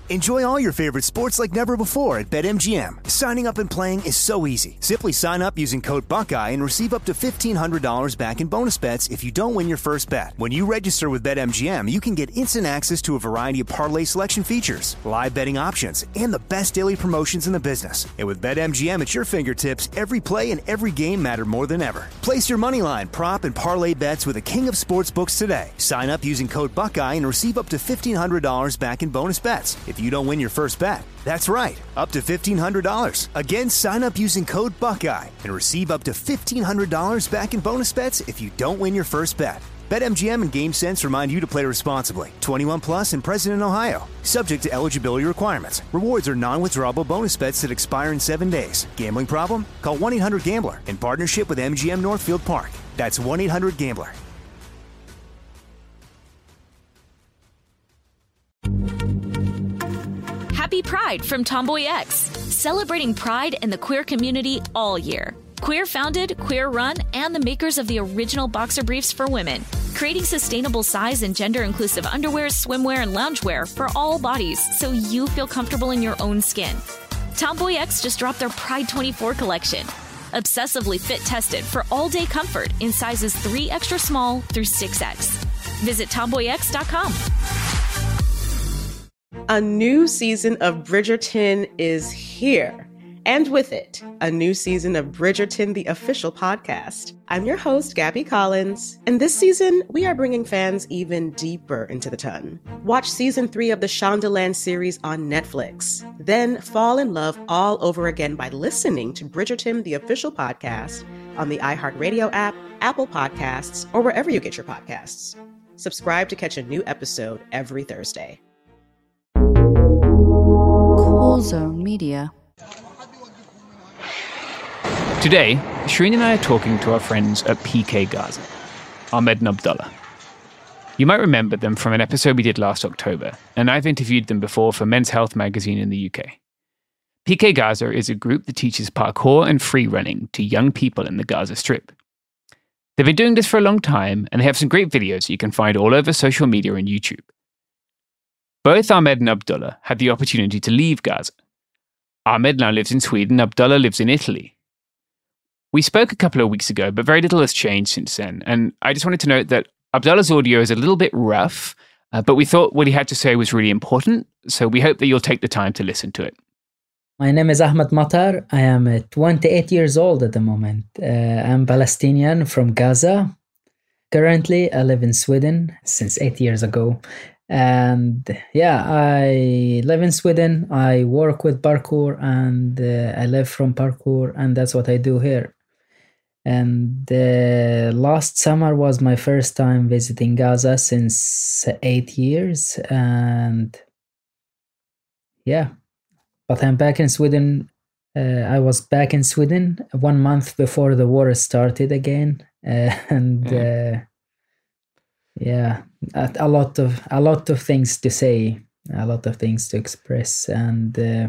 Enjoy all your favorite sports like never before at BetMGM. Signing up and playing is so easy. Simply sign up using code Buckeye and receive up to $1,500 back in bonus bets if you don't win your first bet. When you register with BetMGM, you can get instant access to a variety of parlay selection features, live betting options, and the best daily promotions in the business. And with BetMGM at your fingertips, every play and every game matter more than ever. Place your moneyline, prop, and parlay bets with the king of sportsbooks today. Sign up using code Buckeye and receive up to $1,500 back in bonus bets if you don't win your first bet. That's right, up to $1,500. Again, sign up using code Buckeye and receive up to $1,500 back in bonus bets if you don't win your first bet. BetMGM and GameSense remind you to play responsibly. 21 plus and present in Ohio. Subject to eligibility requirements. Rewards are non-withdrawable bonus bets that expire in 7 days. Gambling problem? Call 1-800-GAMBLER in partnership with MGM Northfield Park. That's 1-800-GAMBLER. Happy Pride from Tomboy X, celebrating pride and the queer community all year. Queer founded, queer run, and the makers of the original boxer briefs for women, creating sustainable size and gender inclusive underwear, swimwear, and loungewear for all bodies so you feel comfortable in your own skin. Tomboy X just dropped their Pride 24 collection, obsessively fit tested for all day comfort in sizes 3 extra small through 6X. Visit tomboyx.com. A new season of Bridgerton is here. And with it, a new season of Bridgerton, the official podcast. I'm your host, Gabby Collins, and this season, we are bringing fans even deeper into the ton. Watch season 3 of the Shondaland series on Netflix. Then fall in love all over again by listening to Bridgerton, the official podcast, on the iHeartRadio app, Apple Podcasts, or wherever you get your podcasts. Subscribe to catch a new episode every Thursday. Cool Zone Media. Today, Shireen and I are talking to our friends at PK Gaza, Ahmed and Abdullah. You might remember them from an episode we did last October, and I've interviewed them before for Men's Health magazine in the UK. PK Gaza is a group that teaches parkour and free running to young people in the Gaza Strip. They've been doing this for a long time, and they have some great videos you can find all over social media and YouTube. Both Ahmed and Abdullah had the opportunity to leave Gaza. Ahmed now lives in Sweden, Abdullah lives in Italy. We spoke a couple of weeks ago, but very little has changed since then, and I just wanted to note that Abdullah's audio is a little bit rough, but we thought what he had to say was really important, so we hope that you'll take the time to listen to it. My name is Ahmed Matar. I am 28 years old at the moment. I'm Palestinian from Gaza. Currently, I live in Sweden since 8 years ago. And yeah, I live in Sweden. I work with parkour and I live from parkour, and that's what I do here. And last summer was my first time visiting Gaza since 8 years. And yeah, but I'm back in Sweden. I was back in Sweden 1 month before the war started again. Yeah, a lot of things to say, a lot of things to express, and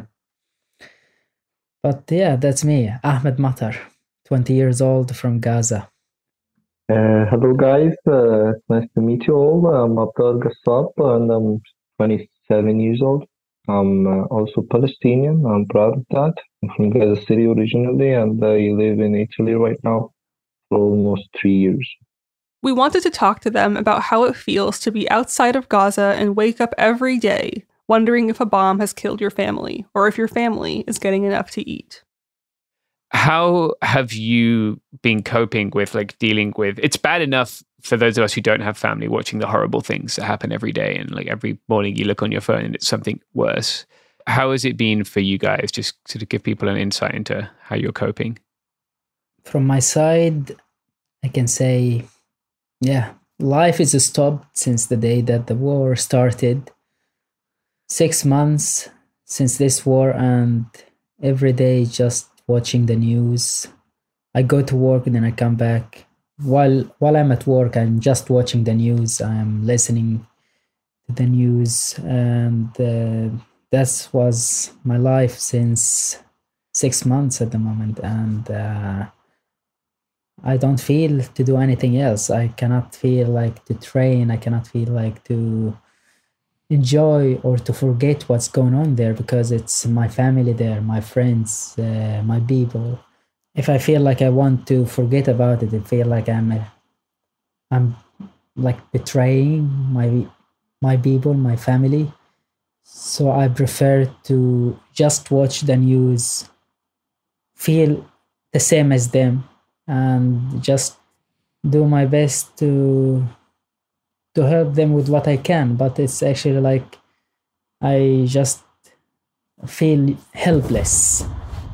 but yeah, that's me, Ahmed Matar, 20 years old from Gaza. Hello guys, it's nice to meet you all. I'm Abdel Gassab and I'm 27 years old. I'm also Palestinian. I'm proud of that. I'm from Gaza City originally, and I live in Italy right now for almost 3 years. We wanted to talk to them about how it feels to be outside of Gaza and wake up every day wondering if a bomb has killed your family or if your family is getting enough to eat. How have you been coping with dealing with, it's bad enough for those of us who don't have family watching the horrible things that happen every day, and every morning you look on your phone and it's something worse. How has it been for you guys? Just sort of give people an insight into how you're coping. From my side, I can say, yeah, life is stopped since the day that the war started. 6 months since this war, and every day just watching the news. I go to work and then I come back. While I'm at work, I'm just watching the news. I'm listening to the news, and that was my life since 6 months at the moment. And I don't feel to do anything else. I cannot feel like to train. I cannot feel like to enjoy or to forget what's going on there, because it's my family there, my friends, my people. If I feel like I want to forget about it, I feel like I'm like betraying my people, my family. So I prefer to just watch the news, feel the same as them, and just do my best to help them with what I can. But it's actually like I just feel helpless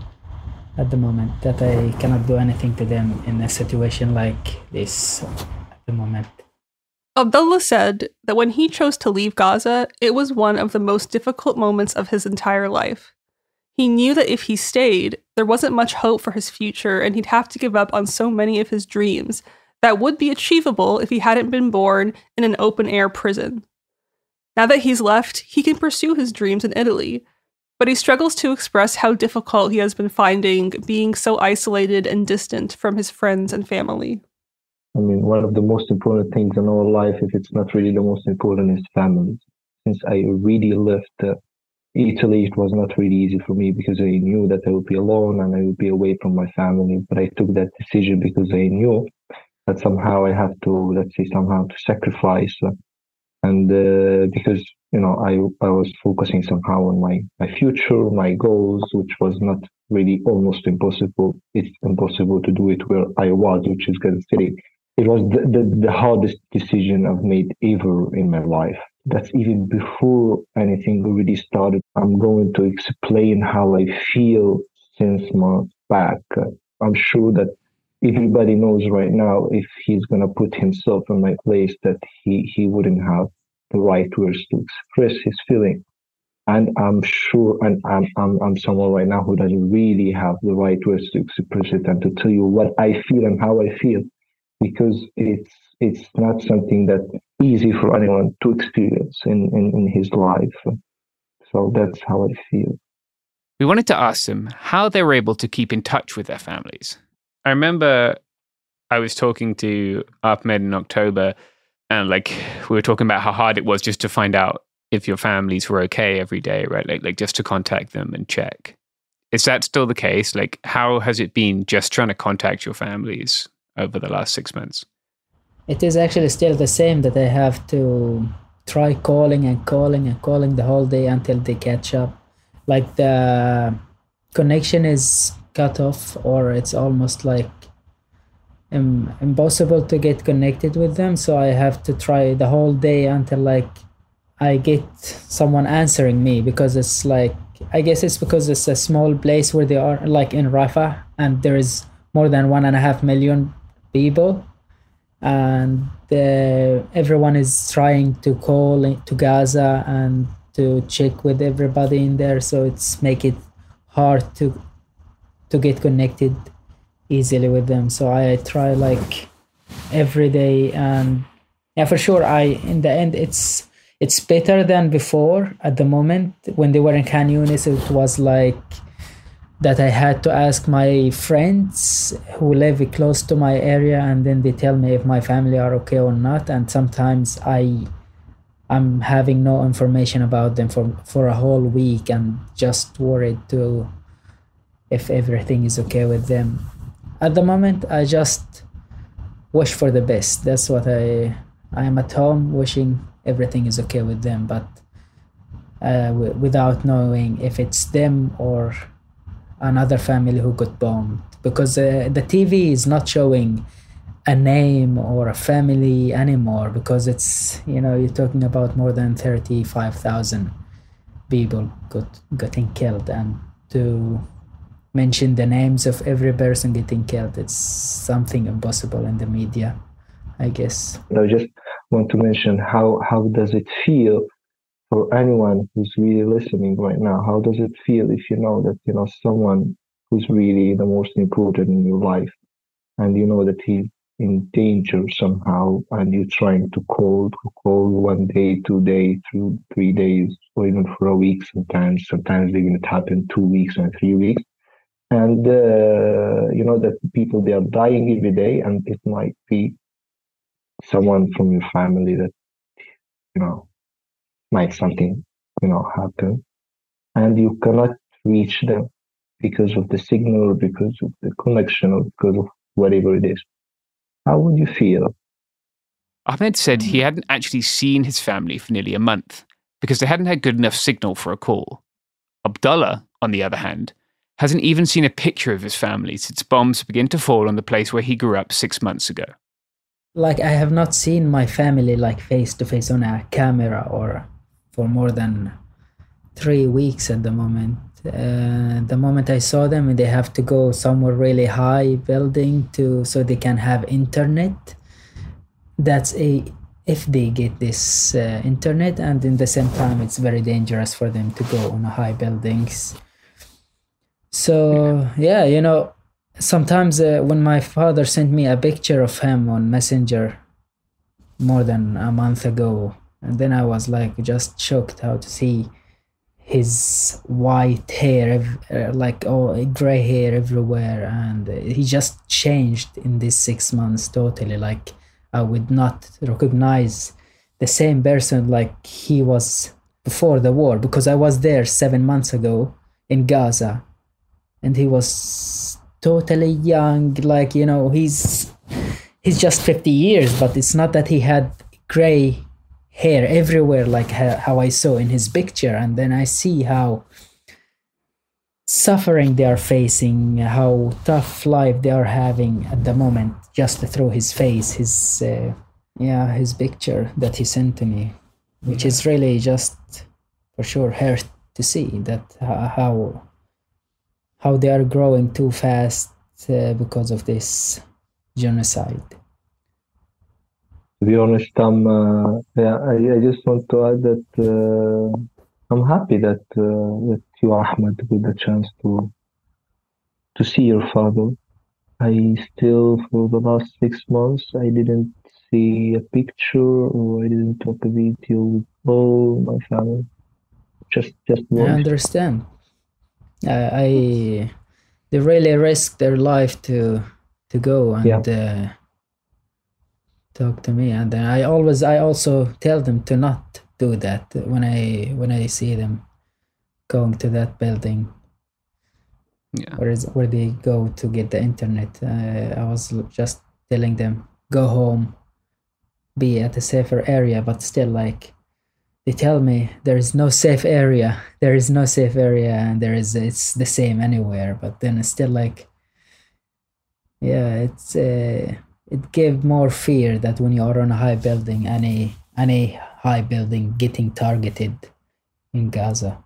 at the moment, that I cannot do anything to them in a situation like this at the moment. Abdullah said that when he chose to leave Gaza, it was one of the most difficult moments of his entire life. He knew that if he stayed, there wasn't much hope for his future, and he'd have to give up on so many of his dreams that would be achievable if he hadn't been born in an open-air prison. Now that he's left, he can pursue his dreams in Italy, but he struggles to express how difficult he has been finding being so isolated and distant from his friends and family. I mean, one of the most important things in our life, if it's not really the most important, is family. Since I really left Italy, it was not really easy for me because I knew that I would be alone and I would be away from my family. But I took that decision because I knew that somehow I have to, to sacrifice. And because, I was focusing somehow on my future, my goals, which was not really almost impossible. It's impossible to do it where I was, which is Gaza City. It was the hardest decision I've made ever in my life. That's even before anything really started. I'm going to explain how I feel since months back. I'm sure that everybody knows right now, if he's going to put himself in my place, that he wouldn't have the right words to express his feeling. And I'm sure, and I'm someone right now who doesn't really have the right words to express it and to tell you what I feel and how I feel, because it's not something that's easy for anyone to experience in his life. So that's how I feel. We wanted to ask them how they were able to keep in touch with their families. I remember I was talking to Ahmed in October, and we were talking about how hard it was just to find out if your families were okay every day, right? Like just to contact them and check. Is that still the case? Like, how has it been just trying to contact your families over the last 6 months? It is actually still the same, that I have to try calling the whole day until they catch up. Like the connection is cut off, or it's almost like impossible to get connected with them. So I have to try the whole day until I get someone answering me, because it's I guess it's because it's a small place where they are, like in Rafah, and there is more than 1.5 million people, and everyone is trying to call to Gaza and to check with everybody in there. So it's make it hard to get connected easily with them. So I try every day, and yeah, for sure, in the end it's better than before. At the moment, when they were in Khan Yunis, it was that I had to ask my friends who live close to my area, and then they tell me if my family are okay or not. And sometimes I'm having no information about them for a whole week, and just worried if everything is okay with them. At the moment, I just wish for the best. That's what I am at home wishing everything is okay with them, but without knowing if it's them or another family who got bombed, because the TV is not showing a name or a family anymore, because it's, you're talking about more than 35,000 people getting killed, and to mention the names of every person getting killed, it's something impossible in the media, I guess. I just want to mention how does it feel for anyone who's really listening right now? How does it feel if you know that someone who's really the most important in your life, and you know that he's in danger somehow, and you're trying to call 1 day, 2 days, 3 days, or even for a week sometimes even it happened 2 weeks and 3 weeks, and that people, they are dying every day, and it might be someone from your family that might something, happen, and you cannot reach them because of the signal, or because of the connection, or because of whatever it is. How would you feel? Ahmed said he hadn't actually seen his family for nearly a month because they hadn't had good enough signal for a call. Abdullah, on the other hand, hasn't even seen a picture of his family since bombs began to fall on the place where he grew up 6 months ago. Like, I have not seen my family face to face on a camera or for more than 3 weeks at the moment. The moment I saw them, they have to go somewhere really high building so they can have internet. That's if they get this internet, and in the same time it's very dangerous for them to go on high buildings. So sometimes when my father sent me a picture of him on Messenger more than a month ago, and then I was just shocked how to see his white hair, gray hair everywhere, and he just changed in these 6 months totally. I would not recognize the same person like he was before the war, because I was there 7 months ago in Gaza, and he was totally young. He's just 50 years, but it's not that he had gray hair everywhere like how I saw in his picture. And then I see how suffering they are facing, how tough life they are having at the moment, just through his face, his picture that he sent to me, which is really just for sure hurt to see that how they are growing too fast because of this genocide. To be honest, I just want to add that I'm happy that you, Ahmed, got the chance to see your father. I still, for the last 6 months, I didn't see a picture, or I didn't talk a video with all my family. Just once. I understand. They really risk their life to go and talk to me, and then I also tell them to not do that when I see them going to that building. Yeah. Where they go to get the internet. I was just telling them, go home, be at a safer area, but still they tell me there is no safe area. There is no safe area, and it's the same anywhere. But then it's still it gave more fear that when you are on a high building, any high building getting targeted in Gaza.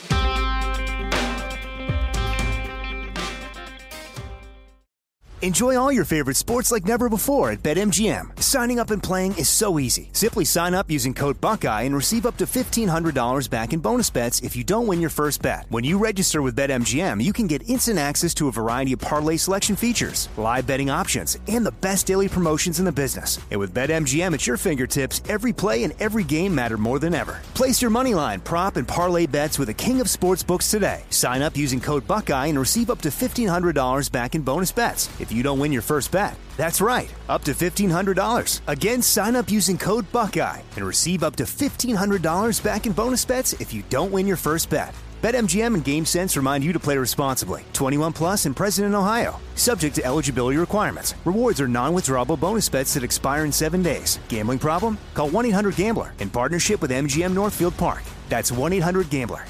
Enjoy all your favorite sports like never before at BetMGM. Signing up and playing is so easy. Simply sign up using code Buckeye and receive up to $1,500 back in bonus bets if you don't win your first bet. When you register with BetMGM, you can get instant access to a variety of parlay selection features, live betting options, and the best daily promotions in the business. And with BetMGM at your fingertips, every play and every game matter more than ever. Place your moneyline, prop, and parlay bets with the king of sportsbooks today. Sign up using code Buckeye and receive up to $1,500 back in bonus bets if you don't win your first bet. That's right, up to $1,500. Again, sign up using code Buckeye and receive up to $1,500 back in bonus bets if you don't win your first bet. BetMGM and GameSense remind you to play responsibly. 21 plus and present in Ohio. Subject to eligibility requirements. Rewards are non-withdrawable bonus bets that expire in 7 days. Gambling problem? Call 1-800-GAMBLER in partnership with MGM Northfield Park. That's 1-800-GAMBLER.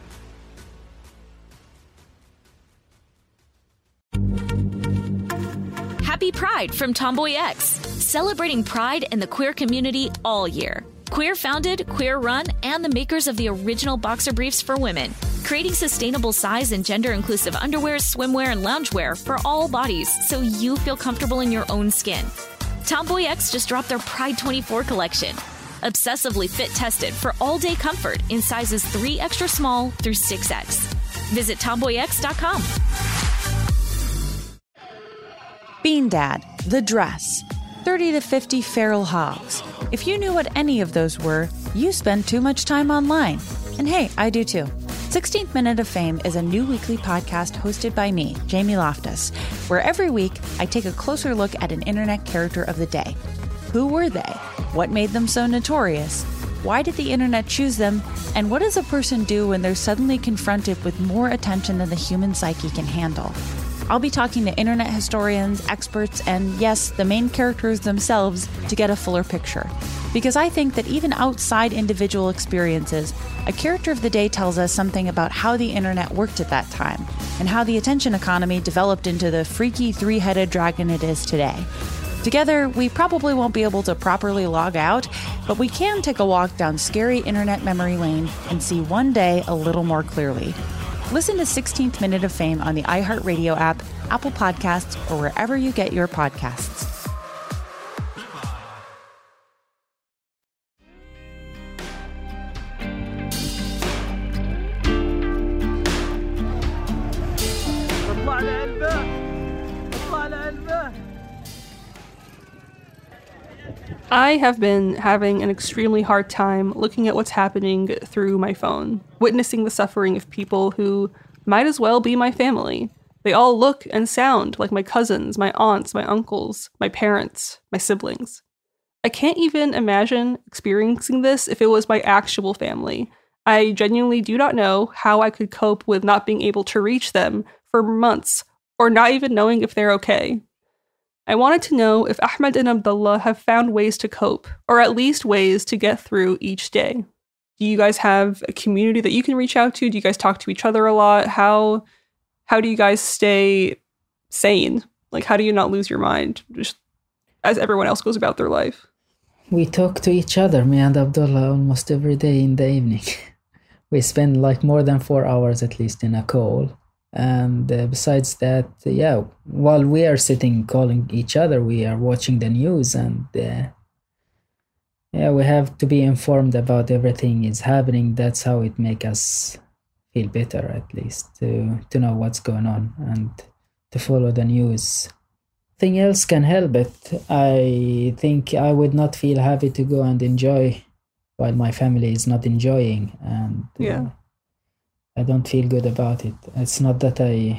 Happy Pride from Tomboy X, celebrating pride and the queer community all year. Queer founded, queer run, and the makers of the original boxer briefs for women, creating sustainable size and gender inclusive underwear, swimwear, and loungewear for all bodies so you feel comfortable in your own skin. Tomboy X just dropped their Pride 24 collection, obsessively fit tested for all day comfort in sizes 3 extra small through 6X. Visit tomboyx.com. Bean Dad, The Dress, 30 to 50 Feral Hogs. If you knew what any of those were, you spend too much time online. And hey, I do too. 16th Minute of Fame is a new weekly podcast hosted by me, Jamie Loftus, where every week I take a closer look at an internet character of the day. Who were they? What made them so notorious? Why did the internet choose them? And what does a person do when they're suddenly confronted with more attention than the human psyche can handle? I'll be talking to internet historians, experts, and yes, the main characters themselves to get a fuller picture. Because I think that even outside individual experiences, a character of the day tells us something about how the internet worked at that time, and how the attention economy developed into the freaky three-headed dragon it is today. Together, we probably won't be able to properly log out, but we can take a walk down scary internet memory lane and see one day a little more clearly. Listen to 16th Minute of Fame on the iHeartRadio app, Apple Podcasts, or wherever you get your podcasts. I have been having an extremely hard time looking at what's happening through my phone, witnessing the suffering of people who might as well be my family. They all look and sound like my cousins, my aunts, my uncles, my parents, my siblings. I can't even imagine experiencing this if it was my actual family. I genuinely do not know how I could cope with not being able to reach them for months, or not even knowing if they're okay. I wanted to know if Ahmed and Abdullah have found ways to cope, or at least ways to get through each day. Do you guys have a community that you can reach out to? Do you guys talk to each other a lot? How do you guys stay sane? Like, how do you not lose your mind just as everyone else goes about their life? We talk to each other, me and Abdullah, almost every day in the evening. We spend like more than 4 hours at least in a call. And besides that, while we are sitting calling each other, we are watching the news, and we have to be informed about everything is happening. That's how it makes us feel better, at least, to know what's going on and to follow the news. Nothing else can help it. I think I would not feel happy to go and enjoy while my family is not enjoying, and I don't feel good about it. It's not that I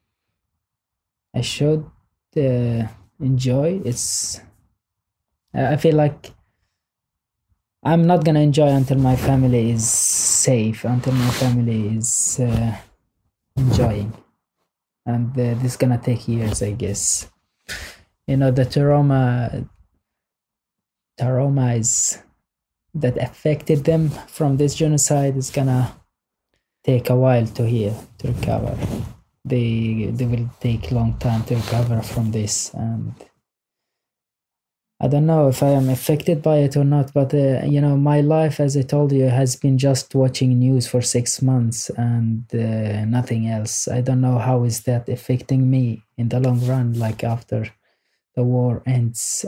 should enjoy. I feel like I'm not gonna enjoy until my family is safe, until my family is enjoying, and this is gonna take years, I guess. You know, the trauma is that affected them from this genocide is gonna take a while to heal, to recover. They will take a long time to recover from this, and I don't know if I am affected by it or not, but my life, as I told you, has been just watching news for 6 months and nothing else. I don't know how is that affecting me in the long run, like after the war ends.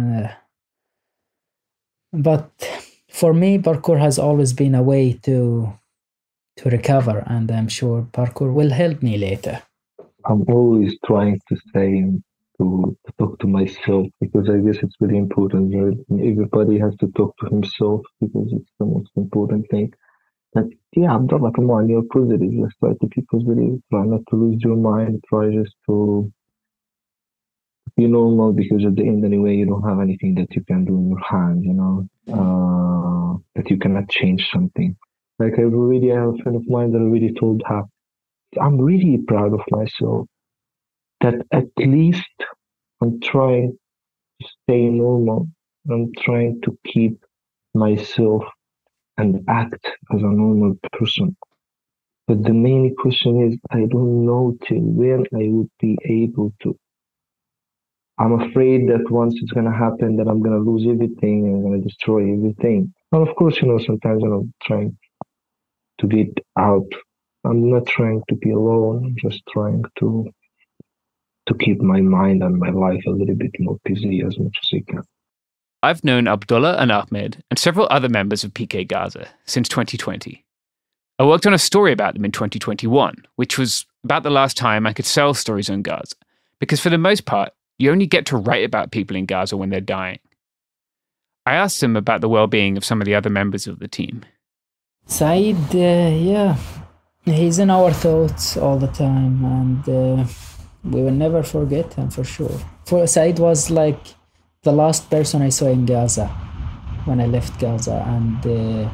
But for me, parkour has always been a way to recover, and I'm sure parkour will help me later. I'm always trying to say to talk to myself, because I guess it's very important. Everybody has to talk to himself because it's the most important thing. But Abdullah, come on, you're positive. Just try to be positive. Try not to lose your mind. Try just to be normal, because at the end, anyway, you don't have anything that you can do in your hand, that you cannot change something. Like I have a friend of mine that already told her, I'm really proud of myself that at least I'm trying to stay normal. I'm trying to keep myself and act as a normal person. But the main question is, I don't know till when I would be able to. I'm afraid that once it's going to happen, that I'm going to lose everything and I'm going to destroy everything. And of course, sometimes I'm trying to get out. I'm not trying to be alone. I'm just trying to keep my mind and my life a little bit more busy as much as I can. I've known Abdullah and Ahmed and several other members of PK Gaza since 2020. I worked on a story about them in 2021, which was about the last time I could sell stories on Gaza, because for the most part, you only get to write about people in Gaza when they're dying. I asked them about the well-being of some of the other members of the team. Saeed, he's in our thoughts all the time, and we will never forget him for sure. Saeed was like the last person I saw in Gaza. when I left Gaza, and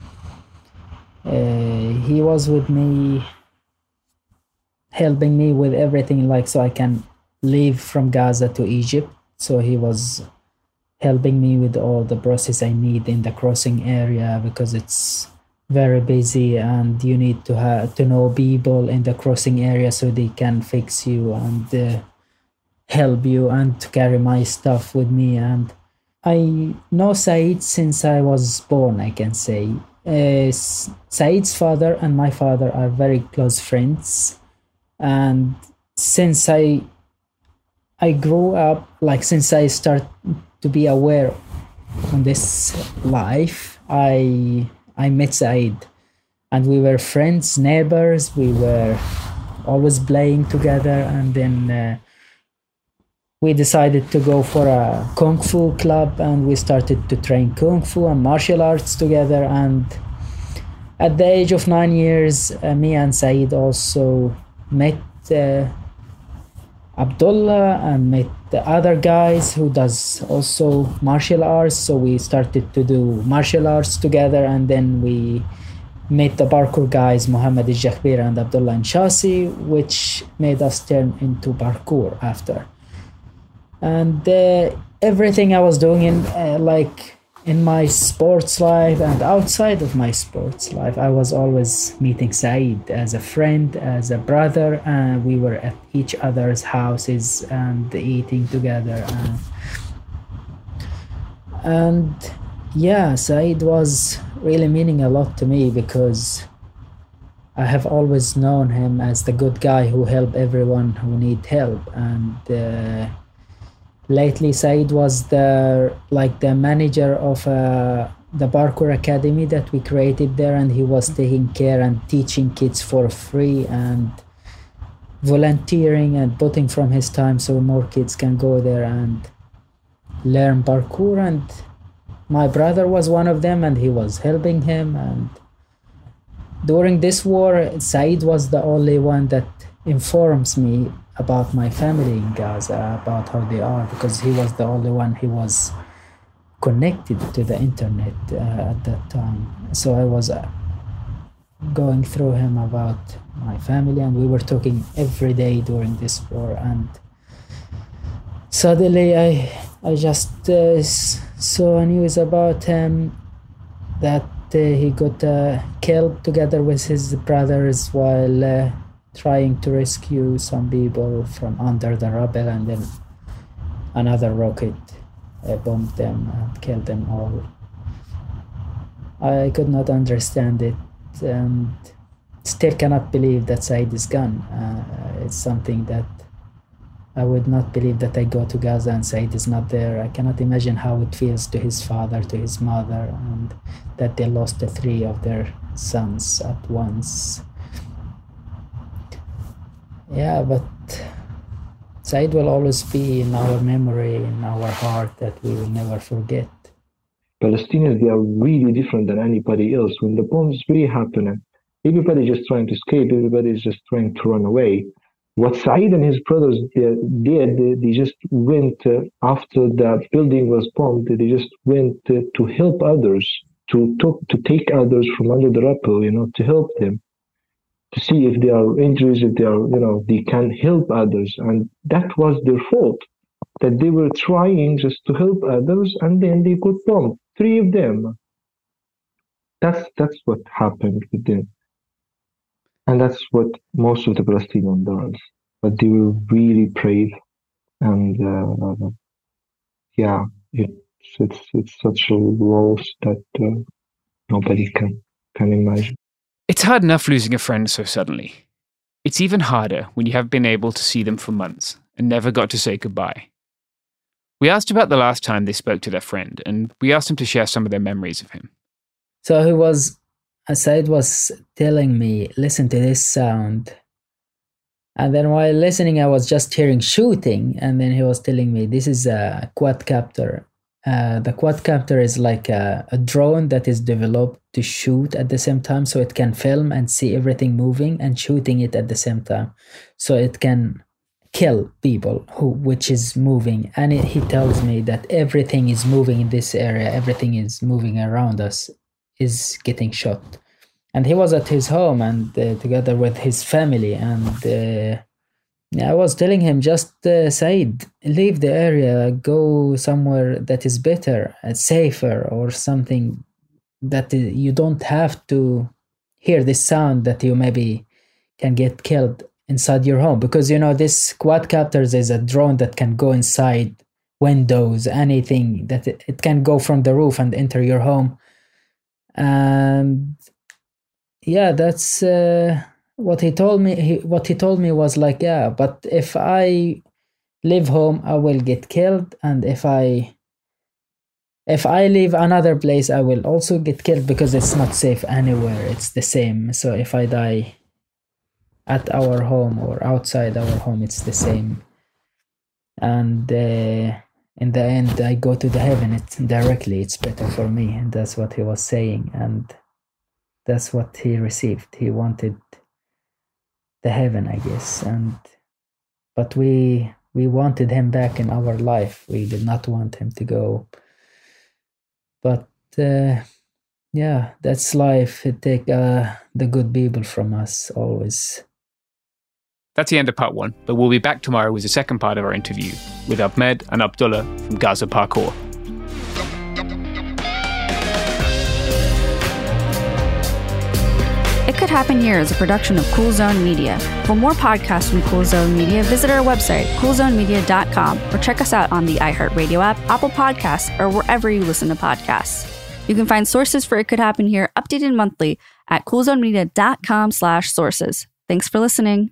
he was with me, helping me with everything, like so I can leave from Gaza to Egypt. So he was helping me with all the process I need in the crossing area, because it's very busy and you need to know people in the crossing area so they can fix you and help you, and to carry my stuff with me. And I know Said since I was born, I can say. Said's father and my father are very close friends, and since I grew up, like since I start to be aware on this life, I met Said, and we were friends, neighbors. We were always playing together, and then we decided to go for a Kung Fu club, and we started to train Kung Fu and martial arts together. And at the age of 9 years, me and Said also met Abdullah and met the other guys who does also martial arts. So we started to do martial arts together, and then we met the parkour guys, Mohammed al-Jakhbir and Abdullah Nshasi, which made us turn into parkour after. And everything I was doing in my sports life and outside of my sports life, I was always meeting Said as a friend, as a brother, and we were at each other's houses and eating together. And yeah, Said was really meaning a lot to me, because I have always known him as the good guy who helped everyone who need help. And lately, Said was the manager of the parkour academy that we created there, and he was taking care and teaching kids for free and volunteering and putting from his time so more kids can go there and learn parkour. And my brother was one of them, and he was helping him. And during this war, Said was the only one that informs me about my family in Gaza, about how they are, because he was the only one who was connected to the internet at that time. So I was going through him about my family, and we were talking every day during this war. And suddenly I just saw news about him that he got killed together with his brothers while trying to rescue some people from under the rubble, and then another rocket bombed them and killed them all. I could not understand it, and still cannot believe that Said is gone. It's something that I would not believe, that I go to Gaza and Said is not there. I cannot imagine how it feels to his father, to his mother, and that they lost the 3 of their sons at once. Yeah, but Said will always be in our memory, in our heart, that we will never forget. Palestinians, they are really different than anybody else. When the bombs really happen, everybody is just trying to escape, everybody is just trying to run away. What Said and his brothers did, they just went, after the building was bombed, they just went to help others, to take others from under the rubble, to help them, to see if there are injuries, if they are, they can help others. And that was their fault, that they were trying just to help others, and then they got bombed, 3 of them. That's what happened with them. And that's what most of the Palestinians does. But they were really brave. And it's such a loss that nobody can imagine. It's hard enough losing a friend so suddenly. It's even harder when you have been able to see them for months and never got to say goodbye. We asked about the last time they spoke to their friend, and we asked them to share some of their memories of him. So Said was telling me, listen to this sound. And then while listening, I was just hearing shooting. And then he was telling me, this is a quadcopter. The quadcopter is like a drone that is developed to shoot at the same time, so it can film and see everything moving and shooting it at the same time. So it can kill people which is moving, and he tells me that everything is moving in this area, everything is moving around us is getting shot. And he was at his home and together with his family, and I was telling him, just Saeed, leave the area, go somewhere that is better and safer, or something that you don't have to hear this sound that you maybe can get killed inside your home. Because, this quadcopters is a drone that can go inside windows, anything, that it can go from the roof and enter your home. And yeah, that's what he told me. What he told me was like, yeah, but if I leave home, I will get killed. And if I leave another place, I will also get killed, because it's not safe anywhere. It's the same. So if I die at our home or outside our home, it's the same. And in the end, I go to the heaven. It's better for me. And that's what he was saying. And that's what he received. He wanted the heaven, I guess. But we wanted him back in our life. We did not want him to go. But yeah, that's life. It take the good people from us always. That's the end of part 1, but we'll be back tomorrow with the second part of our interview with Ahmed and Abdullah from Gaza Parkour. It Could Happen Here is a production of Cool Zone Media. For more podcasts from Cool Zone Media, visit our website, coolzonemedia.com, or check us out on the iHeartRadio app, Apple Podcasts, or wherever you listen to podcasts. You can find sources for It Could Happen Here updated monthly at coolzonemedia.com/sources. Thanks for listening.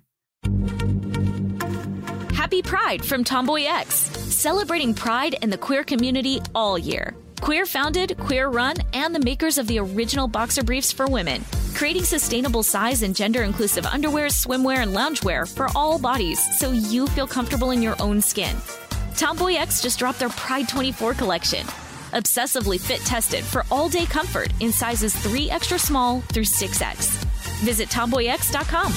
Happy Pride from Tomboy X, celebrating pride and the queer community all year. Queer founded, queer run, and the makers of the original boxer briefs for women, creating sustainable size and gender inclusive underwear, swimwear, and loungewear for all bodies so you feel comfortable in your own skin. Tomboy X just dropped their Pride 24 collection, obsessively fit tested for all day comfort in sizes 3 extra small through 6X. Visit tomboyx.com.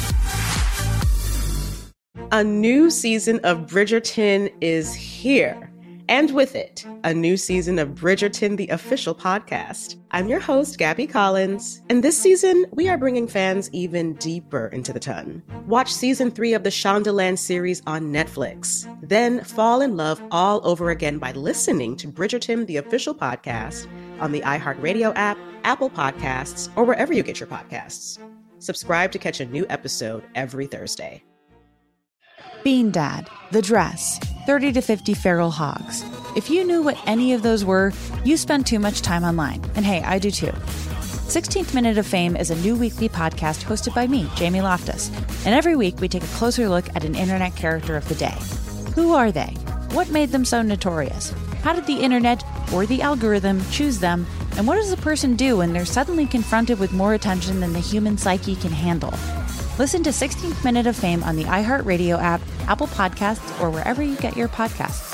A new season of Bridgerton is here. And with it, a new season of Bridgerton, the official podcast. I'm your host, Gabby Collins, and this season, we are bringing fans even deeper into the ton. Watch season 3 of the Shondaland series on Netflix. Then fall in love all over again by listening to Bridgerton, the official podcast, on the iHeartRadio app, Apple Podcasts, or wherever you get your podcasts. Subscribe to catch a new episode every Thursday. Bean Dad, The Dress, 30 to 50 Feral Hogs. If you knew what any of those were, you spend too much time online. And hey, I do too. 16th Minute of Fame is a new weekly podcast hosted by me, Jamie Loftus. And every week we take a closer look at an internet character of the day. Who are they? What made them so notorious? How did the internet or the algorithm choose them? And what does a person do when they're suddenly confronted with more attention than the human psyche can handle? Listen to 16th Minute of Fame on the iHeartRadio app, Apple Podcasts, or wherever you get your podcasts.